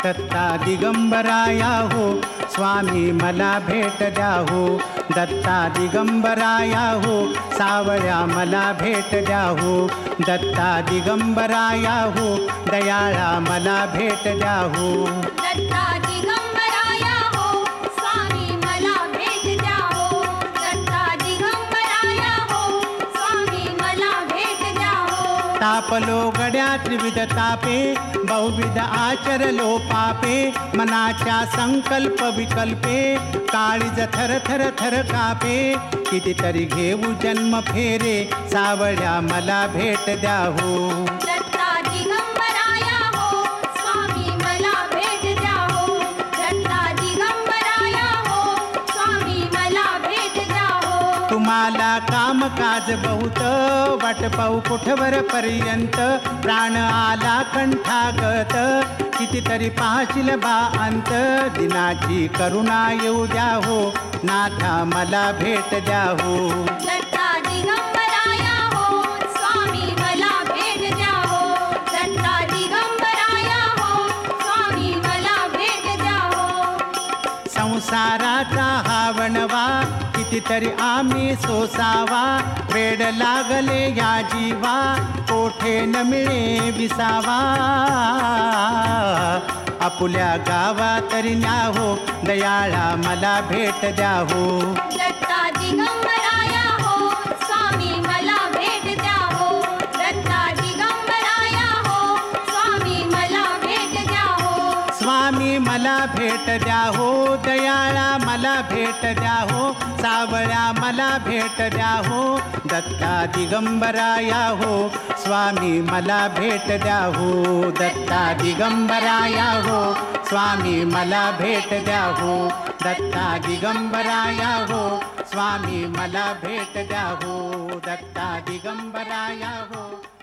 दत्ता दिगंबराया हो स्वामी मला भेट द्या हो दत्ता दिगंबराया हो सावळ्या मला भेट द्या हो दत्ता दिगंबराया हो दयाळा मला भेट द्या हो दत्ता दिगंबराया हो स्वामी मला भेट द्या हो दत्ता दिगंबराया हो स्वामी मला भेट द्या हो तापलो गड्या त्रिविध तापे बहुविध आचरलो पापे मनाच्या संकल्प विकल्पे काळीज थर थर थर कापे कितीतरी घेऊ जन्म फेरे सावळ्या मला भेट द्या हो दत्ता दिगंबराया हो स्वामी मला भेट द्या हो दत्ता दिगंबराया हो स्वामी मला भेट द्या हो तुम्हाला कामकाज बहुत वाट पाहू कुठवर पर्यंत प्राण आला कंठागत कितीतरी पाहशील बा अंत दिनाची करुणा येऊ द्या हो नाथा मला भेट द्या हो दत्ता दिगंबराया हो स्वामी मला भेट द्या हो दत्ता दिगंबराया हो स्वामी मला भेट द्या हो संसाराचा हा वणवा कितीतरी आम्ही सोसावा वेड लागले या जीवा कोठे न मिळे विसावा आपुल्या गावा तरी न्या हो दयाळा मला भेट द्या हो दत्ता दिगंबराया हो स्वामी मला भेट द्या हो दत्ता दिगंबराया हो स्वामी मला भेट द्या हो स्वामी मला भेट द्या हो दयाळा मला भेट द्या हो सावळ्या मला भेट द्या हो दत्ता दिगंबराया हो स्वामी मला भेट द्या हो दत्ता दिगंबराया हो स्वामी मला भेट द्या हो दत्ता दिगंबराया हो स्वामी मला भेट द्या हो दत्ता दिगंबराया हो